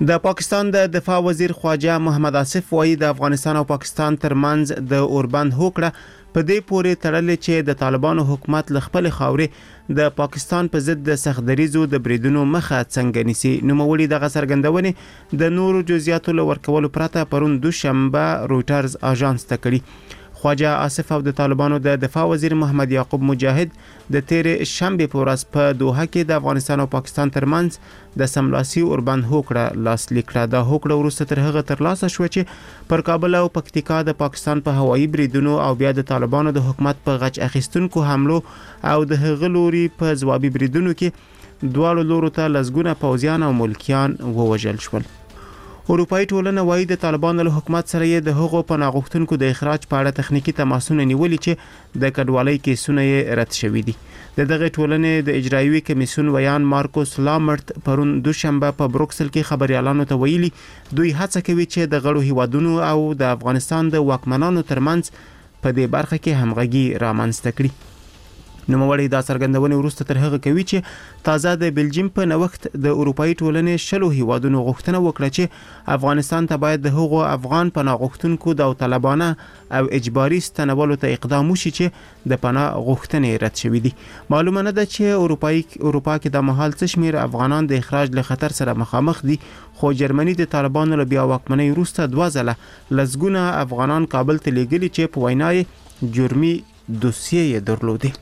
د پاکستان د دفاع وزیر خواجه محمد آصف وایي د افغانستان او پاکستان ترمنځ د اوربند هوکړه په دې پورې تړلې چې د طالبانو حکومت له خپل خاورې د پاکستان په ضد د سختدریزو د بریدونو مخه څنګه نیسي. نوموړي دغه څرګندونې د نورو جزئیاتو له ورکولو پرته پرون دوشنبه رویټرز اژانس ته کړي. خواجه آصف او د طالبانو د دفاع وزیر محمد یعقوب مجاهد د تیرې شنبه په ورځ په دوحه کې د افغانستان او پاکستان ترمنځ د سملاسي اوربند هوکړه لاسلیک کړه. دا هوکړه وروسته تر هغه ترلاسه شو چې پر کابل او پکتیکا د پاکستان په هوایي بریدونو او بیا د طالبانو د حکومت په غچ اخیستونکو حملو او د هغه لوري په ځوابي بریدونو کې دواړو لورو ته لسګونه پوځیان او ملکیان ووژل شول. اروپایي ټولنه وايي د طالبانو له حکومت سره یې د هغو پناه غوښتونکو د اخراج په اړه تخنیکی تماسونه نیولي چې د کډوالۍ کیسونه یې رد شوي دي. دغه ټولنې د اجرایوي کمیسیون ویان مارکوس لامرت پرون دوشنبه په بروکسل کې خبريالانو ته ویلي دوی هڅه کوي چې د غړو هیوادونو او د افغانستان د واکمنانو ترمنځ په دې برخه کې همغږي رامنځته کړي. نوموړي دا څرګندونه وروسته تر هغه کوي چې تازه د بلجیم په نوښت د اروپایي ټولنې شلو هیوادونو غوښتنه وکړه چې افغانستان ته باید د هغو افغان پناه غوښتونکو د طالبانه او اجباري ستنولو ته اقدام وشي چې د پناه غوښتنې رد شوې دي. معلومه نه ده چې اروپا کې د مهال څه شمیر افغانان د اخراج له خطر سره مخامخ دي، خو جرمني د طالبانو له بیا واکمنۍ وروسته دوه ځله لسګونه افغانان کابل ته لیږلي چې په وینا یې جرمي دوسیه یې درلودي.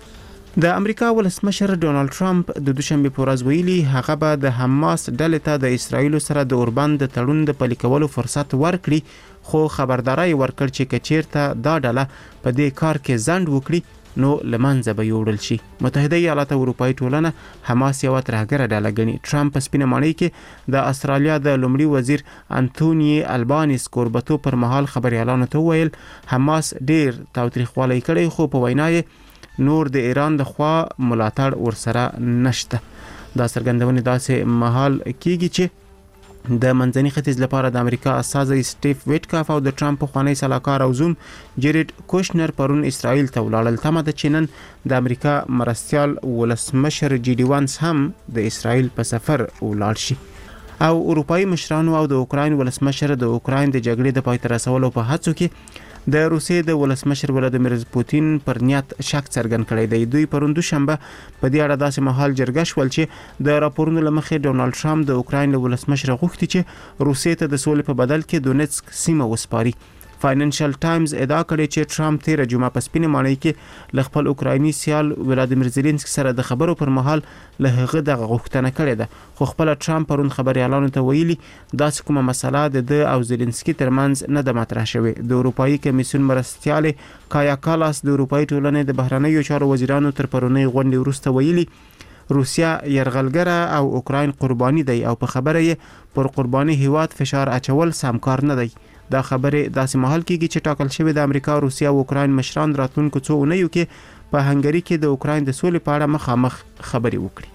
د امریکا ولسمشر ډونالد ټرمپ د دوشنبه په ورځ ویلي هغه به د حماس ډلې ته د اسرایل سره د اوربند د تړون د پلي کولو فرصت ورکړي، خو خبرداري ورکړ چې کچیرته دا ډله په دې کار کې ځند وکړي نو لمنځه به یوړل شي. متحده ایالات اروپایي ټولنه حماس یو ترهګره ډله ګڼي. ټرمپ په سپینه ماڼۍ کې د استرالیا د لومړي وزیر انټونی البانیس کوربتو پر مهال خبريالانو ته ویل حماس ډیر تاوتریخوالی کړی، خو په وینا یې نور د ایران د خوا ملاتړ ورسره نشته. دا څرګندونه داسې مهال کیږي چې د منځني ختیځ لپاره د امریکا استازي سټیف ویټکاف او د ټرمپ خوانی سلاکار او زوم جریډ کوشنر پرون اسرائیل ته ولاړل. تمه ده چې نن د امریکا مرستيال ولسمشر جی ډي وانس هم د اسرائیل په سفر ولاړ شي. او اروپایي مشرانو او د اوکراین ولسمشر د اوکراین د جګړې د پای ته رسولو په هڅو کې د روسیې د ولسمشر ولادیمیر پوتین پر نیت شک څرګند کړی دی. دوی پرون دوشنبه په دې اړه داسې مهال جرګه شول چې د راپورونو لمخې ډونالد ټرمپ د اوکراین له ولسمشر غوښتي چې روسیې ته د سولې په بدل کې دونیتسک سیمه وسپاري. فاینانشل ټایمز ادعا کړې چې ټرمپ تیر جمعه په سپینه ماڼۍ کې ل خپل اوکرایني سیال ولادیمیر زيلنسکي سره د خبرو پر مهال له هغه د غوښتنه کړې ده، خو خپل ټرمپ پرون خبريالانو ته ویلي داسې کومه مسله د او زيلنسکي ترمنځ نه د مطرح شوې. د اروپایي کمیسیون مرستيال کایا کالاس د اروپایي ټولنې د بهرنیو چارو وزیرانو تر پرونی غونډې وروسته ویلي روسیا يرغلګره او اوکراین قرباني دی او په خبره یې پر قرباني هیواد فشار اچول سمکار نه دی. دا خبره داسې مهال کېږي چې ټاکل شوی د امریکا، روسیا او اوکراین مشران راتلونکو څو اونیو کې په هنګري کې د اوکراین د سولې په اړه مخامخ خبرې وکړي.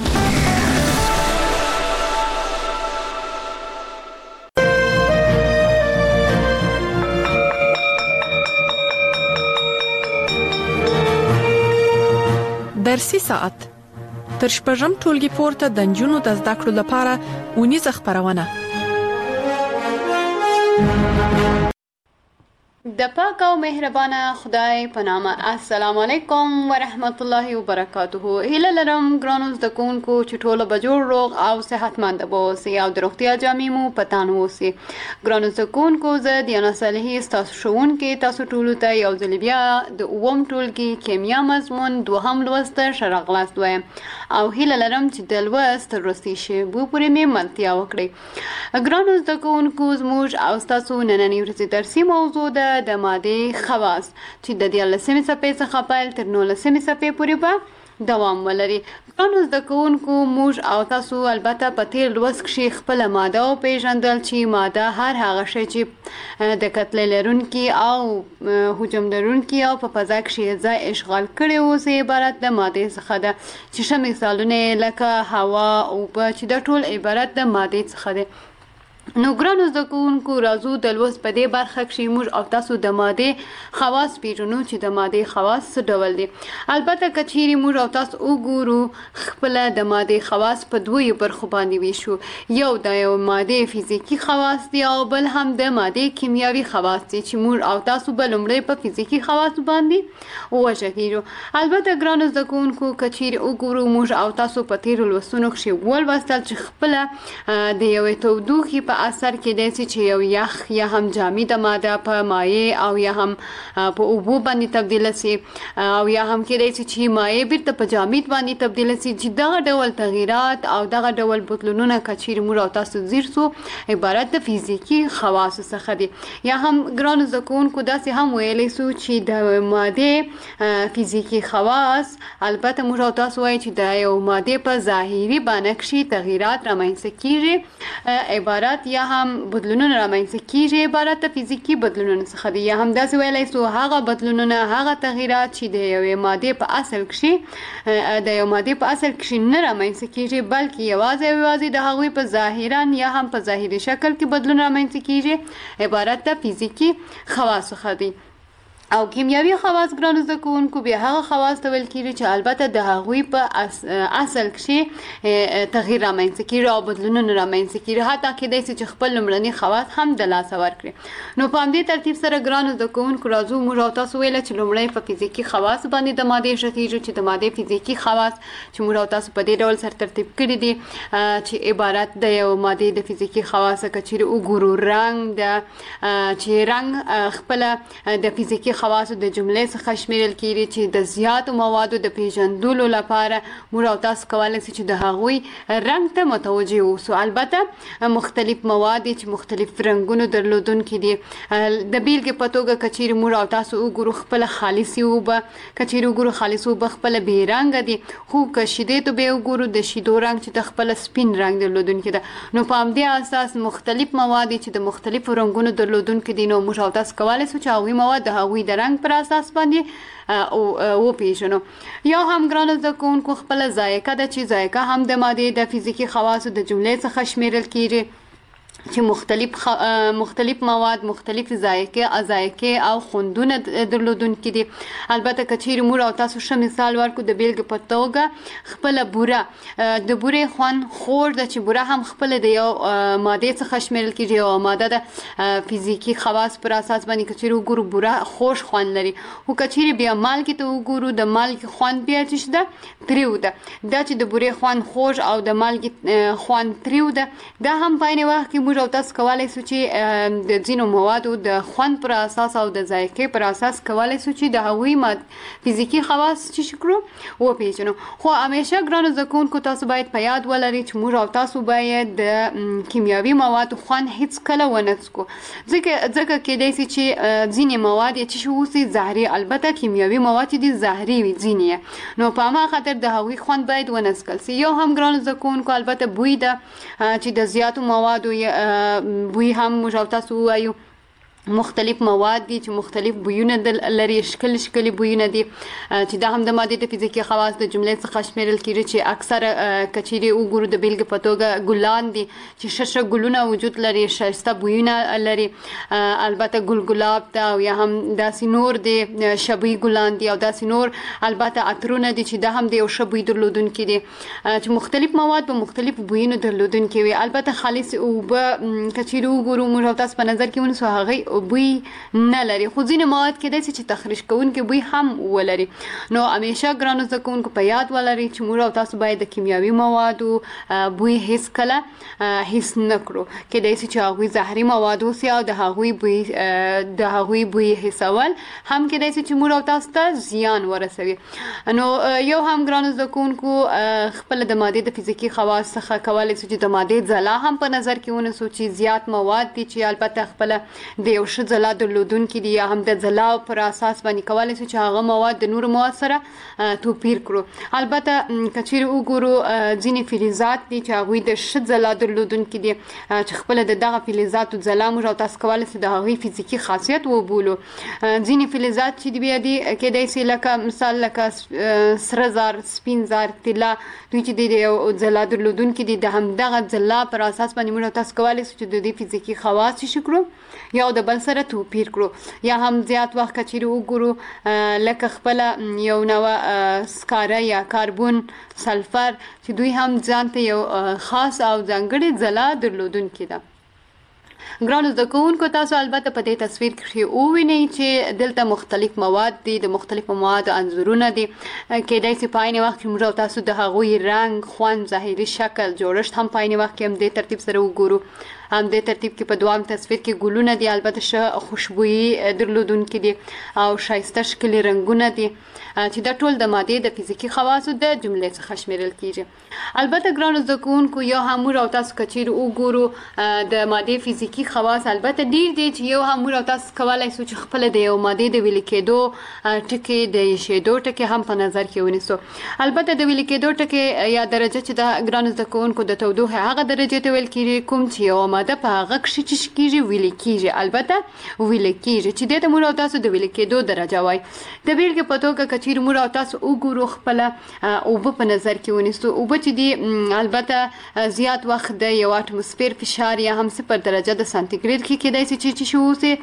درسي ساعت تر شپږم ټولګي پورته د نجونو د زده کړو لپاره ونیزه خبرونه. د پاک او مهربانه خدای په نامه. السلام علیکم ورحمت الله وبرکاته. هیله لرم ګرانو زده کوونکو چې ټول به جوړ روغ او صحتمند اوسئ او د روغتیا جامې مو په تن اوسئ. ګرانو زده کوونکو زه دیانا صالحي ستاسو ښوونکې تاسو ټولو ته یو ځل بیا د اووم ټولګي کیمیا مضمون دوهم لوست ښه راغلاست وایم او هیله لرم چې د لوست تر وروستي شېبو پورې مې ملتیا وکړئ. ګرانو زده کوونکو زموږ او ستاسو نننۍ ورځې درسي موضوع ده د ماده خواص چې د 14مې صفحې څخه پیل تر 19مې صفحې پورې به دوام ولري. ګرانو زده کوونکو موږ او تاسو البته په تیر لوست کې خپل ماده وپېژندل چې ماده هر هغه شی چې د کتلې لرونکي او حجم لرونکي او په فضا کې ځای اشغال کړي اوسه عبارت د ماده څخه ده چې مثالونه لکه هوا او چې د ټول عبارت د ماده څخه ده. نو ګرانو زده کوونکو راځو د لوست په دې برخه کې موږ او تاسو د ماده خواص پیژنو چې د ماده خواص څه ډول دي. البته کچيري موږ او تاسو وګورو خپل د ماده خواص په دوی برخو باندې ویشو. یو د یو ماده فزیکی خواص دي او بل هم د ماده کیمیاوي خواص دي چې موږ او تاسو بل لمړی په فزیکی خواص باندې وژغیرو. البته ګرانو زده کوونکو کچيري وګورو موږ او تاسو په تیر لوستونو کې ولوستل چې خپل د یو تودوخې په اثر کې داسې چې یو یخ یا هم جامد ماده په مایع او یا هم په اوبو باندې تبدیل شي او یا هم کې داسې چې مایع بیرته په جامد باندې تبدیل شي چې دغه ډول تغیرات او دغه ډول بدلونونه کچیر موږ او تاسو زیر سو عبارت د فزیکی خواص څخه دي. یا هم ګرانو زده کوونکو داسې هم ویلی سو چې د ماده فزیکی خواص البته موږ او تاسو وایي چې د یو ماده په ظاهري بڼه کې تغیرات رامنځته کیږي عبارت یا هم بدلونونه رامنځته کیږي عبارت د فزیکی بدلونونو څخه دي. یا هم داسې ویلی سو هغه بدلونونه هغه تغیرات چې د یوې مادې په اصل کې د یو مادې په اصل کې نه رامنځته کیږي بلکې یوازې د هغوی په ظاهرا یا هم په ظاهري شکل کې بدلون رامنځته کیږي عبارت د فزیکی خواص څخه دي. او کیمیاوي خواص ګرانو زده کوونکو بیا هغه خواص ته ویل کیږي چې البته د هغوی په اصل کې تغییر رامنځته کیږي او بدلونونه رامنځته کیږي حتی کېدای شي چې خپل لومړني خواص هم د لاسه ورکړي. نو په همدې ترتیب سره ګرانو زده کوونکو راځو موږ او تاسو ویل چې لومړی په فزیکي خواص باندې د مادې ژغیږو چې د مادې فزیکي خواص چې موږ او تاسو په دې ډول سره ترتیب کړي دي چې عبارت د یو مادې د فزیکي خواص کچېرې وګورو رنګ د چې رنګ خپل د فزیکي خواصو د جملې څخه شمیرل کیږي چې د زیاتو موادو د پیژندلو لپاره موږ او تاسو کولی شو چې د هغوی رنګ ته متوجه اوسو. البته مختلف مواد چې مختلف رنګونو درلودونکي دي. د بیلګې په توګه کچېرې موږ او تاسو وګورو خپله خالصې اوبه کچېرې وګورو خالصې اوبه خپله بې رنګه دي خو که شیدې ته بیا وګورو د شیدو رنګ چې د خپله سپین رنګ درلودونکي ده. نو په همدې اساس مختلف مواد چې د مختلفو رنګونو درلودونکي دي نو موږ او تاسو کولی شو چې هغوی مواد د هغوی د رنګ پر اساس باندې وپیژنو. یا هم ګرانو زده کوونکو خپله ذایقه ده چې ذایقه هم د مادې د فزیکي خواصو د جملې څخه شمیرل کیږي چې مختلف مواد مختلف ذایقې او خوندونه درلودونکي دي. البته کچېرې موږ او تاسو ښه مثال ورکړو د بیلګې په توګه خپله بوره د بورې خوند خوږ ده چې بوره هم خپله د یو مادې څخه شمیرل کیږي یوه ماده د فزیکي خواص پر اساس باندې کچېرې وګورو بوره خوږ خوند لري خو کچېرې بیا مالګې ته وګورو د مالګې خوند بیا چې ده تریو ده. دا چې د بورې خوند خوږ او د مالګې خوند تریو ده دا هم په عین وخت کې موږ او تاسو کولی شو چې د ځینو موادو د خوند پر اساس او د ذایقې پر اساس کولی شو چې د هغوی فزیکي خواص چې کړو وپیژنو. خو همیشه ګرانو زده کوونکو تاسو باید په یاد ولرئ چې موږ او تاسو باید د کیمیاوي موادو خوند هیڅکله ونه څکو ځکه کېدای شي چې ځینې مواد یې چې اوسي زهري البته کیمیاوي مواد چې دي زهري وي ځینې نو په هماغه خاطر د هغوی خوند باید ونه څکل شي. یو هم ګرانو زده کوونکو البته بوی ده چې د زیاتو موادو بوی هم موږ او تاسو ووایو مختلف مواد دي چې مختلف بویونه لري ښکلي بویونه دي چې دا هم د مادې د فزیکي خواص د جملې څخه شمیرل کیږي چې اکثره کچېرې وګورو د بیلګې په توګه ګلان دي چې ښه ګلونه وجود لري ښایسته بویونه لري. البته ګلاب ده او یا هم داسې نور دي شبي ګلان دي او داسې نور البته عطرونه دي چې دا هم د یو ښه بوی درلودونکي دي چې مختلف مواد په مختلفو بویونو درلودونکي وي. البته خالص اوبه کچېرې وګورو موږ او تاسو په نظر کې ونیسو هغوی بوی نه لري خو ځینې مواد کېدای شي چې تخریش کوونکي بوی هم ولري. نو همیشه ګرانو زده کوونکو په یاد ولرئ چې موږ او تاسو باید د کیمیاوي موادو بوی هیڅکله حس نه کړو. کېدای شي چې هغوی زهري مواد اوسي او د هغوی بوی حسول هم کېدای شي چې موږ او تاسو ته زیان ورسوي. نو یو هم ګرانو زده کوونکو خپله د مادې د فزیکي خواص څخه کولی شو چې د مادې ځلا هم په نظر کې ونیسو چې زیات مواد دي چې البته خپله د یو یو ښه ځلا درلودونکي دي یا هم د ځلا پر اساس باندې کولی شو چې هغه مواد د نورو مواد سره توپیر کړو. البته که چیرې وګورو ځینې فلزات دي چې هغوی د ښه ځلا درلودونکي دي چې خپله د دغه فلزاتو ځلا موږ او تاسو کولی شو د هغوی فزیکي خاصیت وبولو. ځینې فلزات چې بیا دي کیدای شي لکه مثال لکه سره زر، سپین زر، طلا، دوی چې د یو ځلا درلودونکي دي د همدغه ځلا پر اساس باندې موږ او تاسو کولی شو چې د دې فزیکي خواص چې کړو یو د بل سره توپیر کړو. یا هم زیات وخت که چیرې وګورو لکه خپله یو نوع سکاره یا کاربون، سلفر چې دوی هم ځان ته یو خاص او ځانګړې ځلا درلودونکي ده. ګرانو زده کوونکو، تاسو البته په دې تصویر کې ووینئ چې دلته مختلف مواد دي، د مختلفو موادو انځورونه دي. کیدای شي په عین وخت کې موږ تاسو د هغوی رنګ، خوند، ظاهري شکل، جوړښت هم په عین وخت کې هم دې ترتیب سره وګورو. هم دې ترتیب کې په دوام تصویر کې ګلونه دي، البته ښه خوشبويي درلودونکي دي او ښایسته ښکلي رنګونه دي چې دا ټول د مادې د فزیکي خواصو د جملې څخه شمیرل کیږي. البته ګرانو زده کوونکو، یو هم موږ او تاسو که چیرې وګورو د مادې فزیکي خواص البته ډیر دي چې یو هم موږ او تاسو کولی شو چې خپله د یو مادې د ویلې کېدو ټکي، د ایښېدو ټکي هم په نظر کې ونیسو. البته د ویلې کېدو ټکي یا درجه چې د ګرانو زده کوونکو د تودوخې هغه درجې ته ویل کېږي کوم چې یو ماده په هغه کښې چې کېږي ویلې کېږي. البته ویلې کېږي چې دې ته موږ او تاسو د ویلې کېدو درجه وایي. د بیلګې په توګه که چیرې موږ او تاسو وګورو خپله اوبه په نظر کې ونیسو، اوبه چې دي البته زیات وخت د یو اټموسفیر فشار یا هم 0 درجه د سانتیګریډ کې کېدای شي چې شي اوسي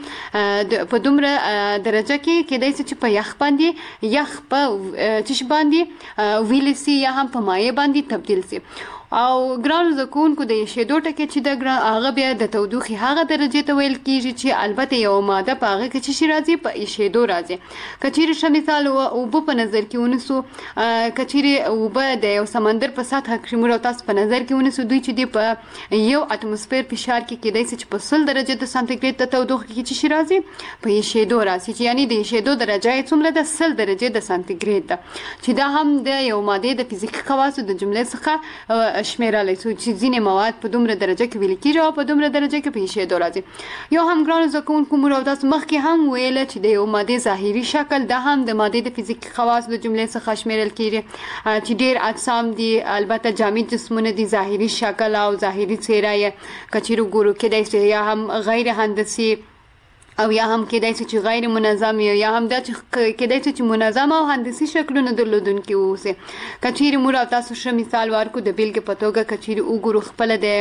په دومره درجه کې کېدای شي چې په یخ باندې یخ په چش باندې ویل سي یا هم په مایع باندې تبدیل سي. او ګرانو زده کوونکو، د ایښېدو ټکي چې د هغه بیا د تودوخې هغه درجې ته ویل کېږي چې البته یو ماده په هغه کې چې راځي په ایښېدو راځي. که چیرې ښه مثال اوبه په نظر کې ونیسو، که چیرې اوبه د یو سمندر په سطحه کې موږ او تاسو په نظر کې ونیسو، دوی چې دی په یو اټموسفیر فشار کې کېدای شي چې په 100 درجه د سانتیګریډ د تودوخې کې چې راځي په ایښېدو راځي، چې یعنی د ایښېدو درجه یې څومره ده؟ 100 درجې د سانتیګریډ ده، چې دا هم د یو مادې د فزیکي خواصو د جملې څخه شمیرلی شو چې ځینې مواد په دومره درجه کې ویل کېږي او په دومره درجه کې په ایښېدو راځي. یو هم ګرانو زده کوونکو، موږ او تاسو مخکې هم ویله چې د یو مادې ظاهري شکل دا هم د مادې د فزیکي خواصو د جملې څخه شمیرل کېږي چې ډېر اجسام دي، البته جامد جسمونه دي، ظاهري شکل او ظاهري څېره یې که چیرې وګورو کېدای شي یا هم غیر هندسي او یا هم کېدای شي چې غیر منظم یا هم دا چې کېدای شي چې منظم او هندسي شکلونه درلودونکي واوسي. که چیرې موږ او تاسو ښه مثال ورکړو د بیلګې په توګه که چیرې وګورو خپله د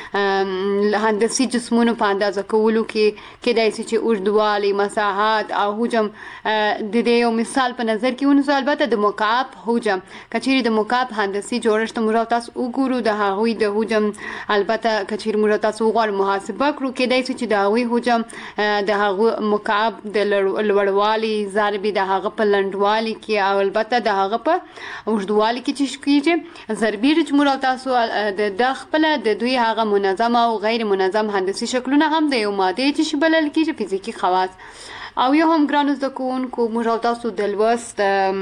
هندسي جسمونو په اندازه کولو کې کېدای شي چې اوږدوالی، مساحت او حجم د دې یو مثال په نظر کې ونیسو. البته د مکعب حجم، که چیرې د مکعب هندسي جوړښت موږ او تاسو وګورو د هغوی د حجم البته که چیرې موږ او تاسو وغواړو محاسبه کړو، کېدای شي چې د هغوی حجم د مکعب د لوړوالي ضرب د هغه په لنډوالي کې او البته د هغه په اوږدوالي کې چې کېږي ضربي چې موږ او تاسو د خپله د دوی هغه منظم او غیر منظم هندسي شکلونه هم د یو مادې چې بلل کېږي فزیکي خواص. او یو هم ګرانو زده کوونکو، موږ او تاسو د لوست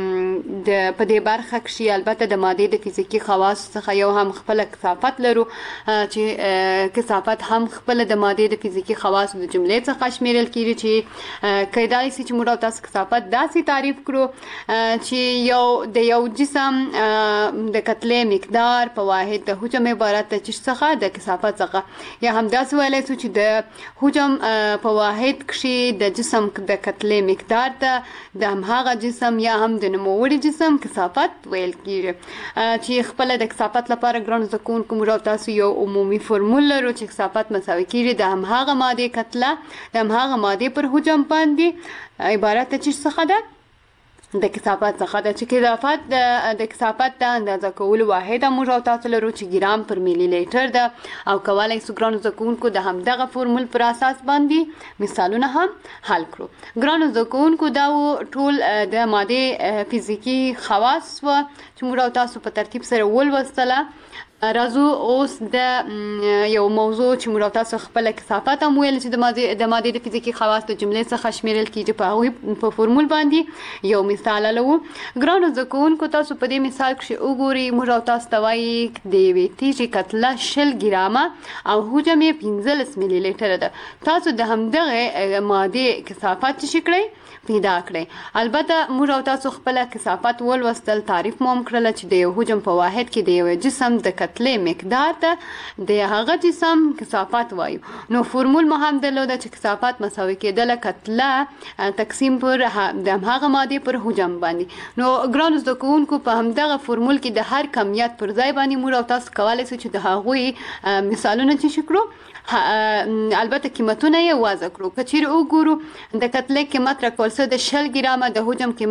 په دې برخه کې البته د مادې د فزیکي خواصو څخه یو هم خپل کثافت لرو چې کثافت هم خپل د مادې د فزیکي خواصو د جملې څخه شمیرل کېږي چې کېدای شي چې موږ او تاسو کثافت داسې تعریف کړو چې د یو جسم د کتلې مقدار په واحد د حجم عبارت د څخه د کثافت څخه، یا هم داسې ویلی شو چې د حجم په واحد کې د جسم د کتلې مقدار ته د هماغه جسم یا هم د نوموړي جسم کثافت ویل کېږي. چې خپله د کثافت لپاره ګرانو زده کوونکو موږ او تاسو یو عمومي فرمول لرو چې کثافت مساوي کېږي د هماغه مادې کتله د هماغه مادې پر حجم باندې عبارت د څه څخه ده؟ د کثافت څخه ده، چې د کثافت د اندازه کولو واحد موږ او تاسو لرو چې ګرام پر ملي لیټر ده، او کولی شو ګرانو زده کوونکو د همدغه فورمول پر اساس باندې مثالونه هم حل کړو. ګرانو زده کوونکو، دا ټول د مادې فزیکي خواص و چې موږ او تاسو په ترتیب سره ولوستله. راځو اوس د یو موضوع چې موږ تاسو خپل کثافت هم ویل چې د ماده د فزیکی خواص د جملې څخه شمیرل کیږي په هغه په فورمول باندې یو مثال لرو. ګرانو زده کوونکو تاسو په دې مثال کې وګورئ موږ تاسو ته وایي د یوې تیږې کتله 20 ګرامه او حجم یې 15 ملي لیټر ده. تاسو د همدغه ماده کثافت چې کړئ پیدا کړئ. البته موږ تاسو خپل کثافت ولوستل، تعریف مو کړل چې د یو حجم په واحد کې د یو جسم د کتلې مقدار ته د هغه جسم کثافت وایو. نو فورمول مو هم درلوده چې کثافت مساوي کېدل کتله تقسیم پر د هغه ماده پر حجم باندې. نو ګرانو زده کوونکو په همدغه فورمول کې د هر کمیت پر ځای باندې موږ تاسو کولای شئ چې د هغوی مثالونه چې شکرو البته قیمتونه یې واضح کړو. که چیرې وګورو د کتلې قیمت راکول څه د 20 ګرامه، د حجم قیمت